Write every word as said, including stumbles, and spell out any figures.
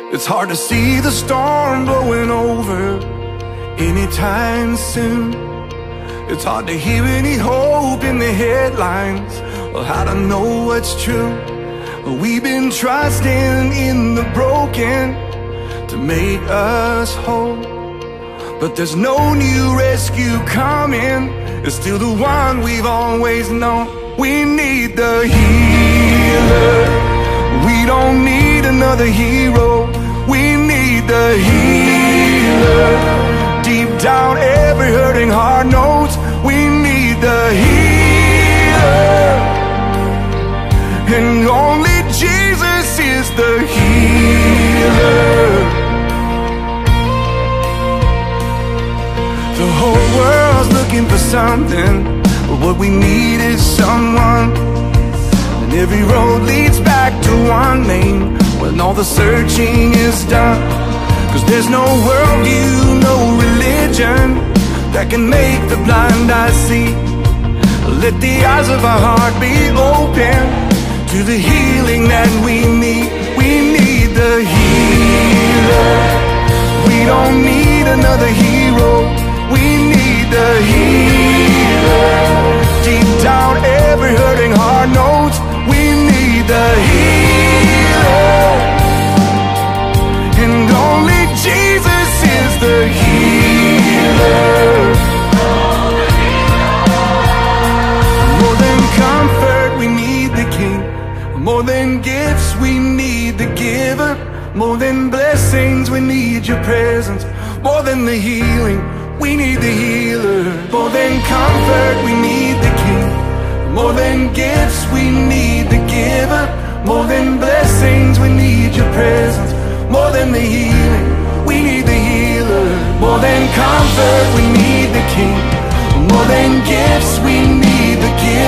It's hard to see the storm blowing over anytime soon. It's hard to hear any hope in the headlines, or how to know what's true. We've been trusting in the broken to make us whole, but there's no new rescue coming. It's still the one we've always known. We need the healer. We don't need another hero. We need the healer. Deep down every hurting heart knows we need the healer. And only Jesus is the healer. The whole world's looking for something, but what we need is someone. And every road leads back to one name when all the searching is done. Cause there's no worldview, no religion that can make the blind eye see. Let the eyes of our heart be open to the healing that we need. We need the healer. We don't need another hero. We need the healer. Deep down every hurting heart knows we need the healer. And only Jesus is the healer. More than comfort, we need the King. More than gifts, we need the giver. More than blessings, we need your presence. More than the healing, we need the healer. More than comfort, we need the King. More than gifts, we need the giver. More than blessings, we need your presence. More than the healing, we need the healer. More than comfort, we need the King. More than gifts, we need the giver.